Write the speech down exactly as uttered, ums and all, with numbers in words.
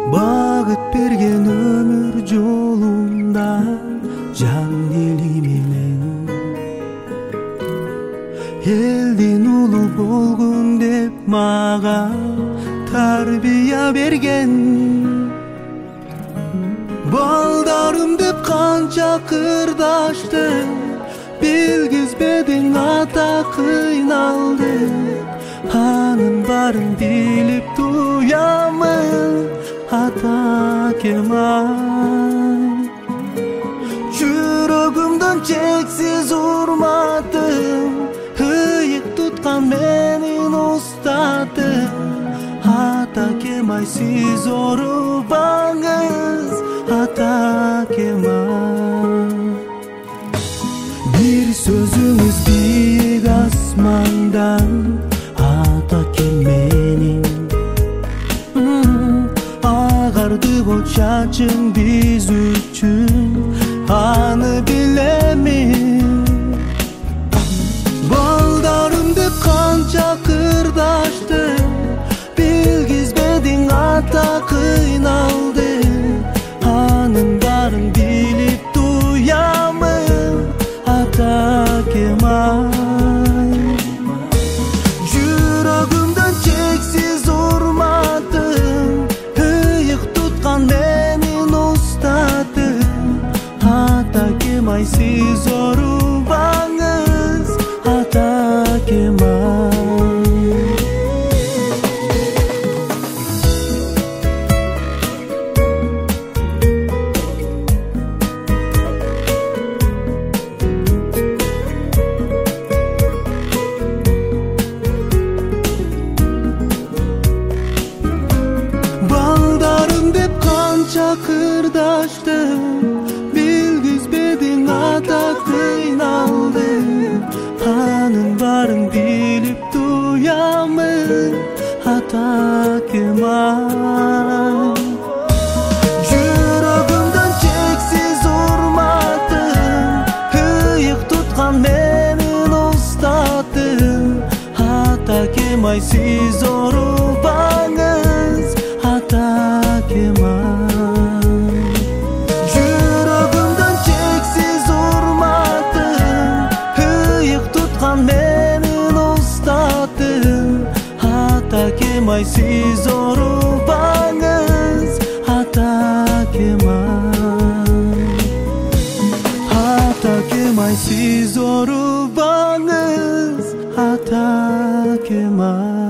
Багыт берген өмүр жолунда жан дили менен элдин улу болгун деп мага тарбия берген. Балдарым деп канча кырдаштым, билгизбедиң ата кыйналды. Анын барын билип туямын ата Кемал. Жүрөгүмдөн чексиз урматым, ыйык туткан менин устатым. Ата Кемал, сиз оорубаңыз ата Кемал. Бир сөзүңүз бийик асмандан ата Кемалин. Агарды бол чачың биз үчүн, аны билемин. Балдарым деп канча кырдаштым, билгизбедиң ата кыйналды. Анын барын билип туямын ата Кемал. Жүрөгүмдөн чексиз урматым, ыйык туткан менин устатым. Ата Кемал, сиз оорубаңыз ата Кемал. Кырдаштым, билгизбедиң ата кыйналды. Анын барын билип туямын ата Кемал. Жүрөгүмдөн чексиз урматым, ыйык туткан менин устатым. Ата Кемал, сиз оорубаңыз ата Кемал. Менин устатым, ата Кемал, сиз оорубаңыз ата Кемал. Ата Кемал, сиз оорубаңыз ата Кемал.